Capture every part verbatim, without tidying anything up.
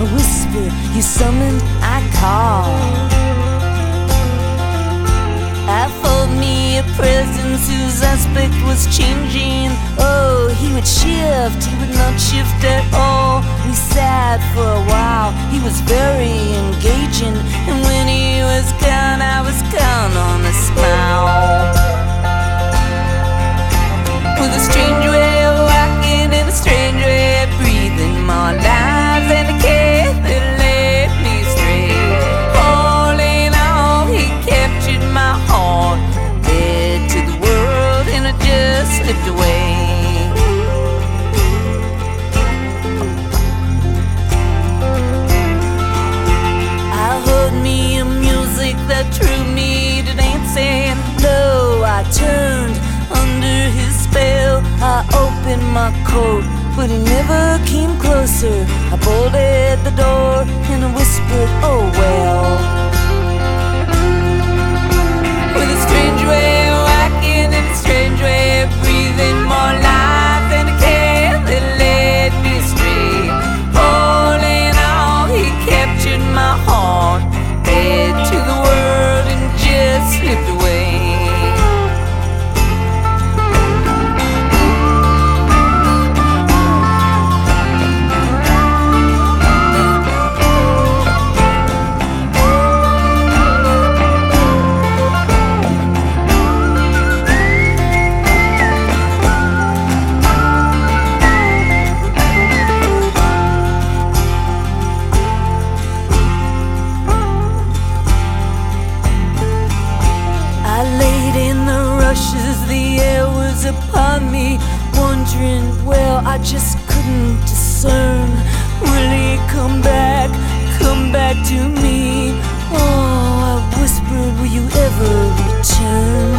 a whisper, you summoned, I called. I felt me a presence whose aspect was changing. Oh, he would shift, he would not shift at all. We sat for a while, he was very engaging, and when he was gone, I was gone on a smile. With a strange way of walking and a strange way of breathing, more lies and a care that led me astray. All in all, he captured my heart, led to the world, and I just slipped away. I heard me a music that drew me to dancing. Lo, I turned under his spell. I opened my coat, but he never came closer. I bolted the door and I whispered, oh well. With a strange way of walking and a strange way of breathing, more life than a care that led me astray. All in all, he captured my heart, led to the world and just slipped away. The air was upon me, wondering, well, I just couldn't discern. Will he come back, come back to me? Oh, I whispered, will you ever return?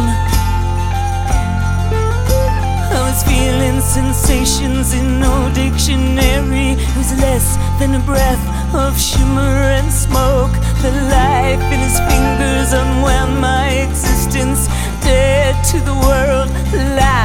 I was feeling sensations in no dictionary. It was less than a breath of shimmer and smoke. The life in his fingers unwound my existence, dead to the world, alive.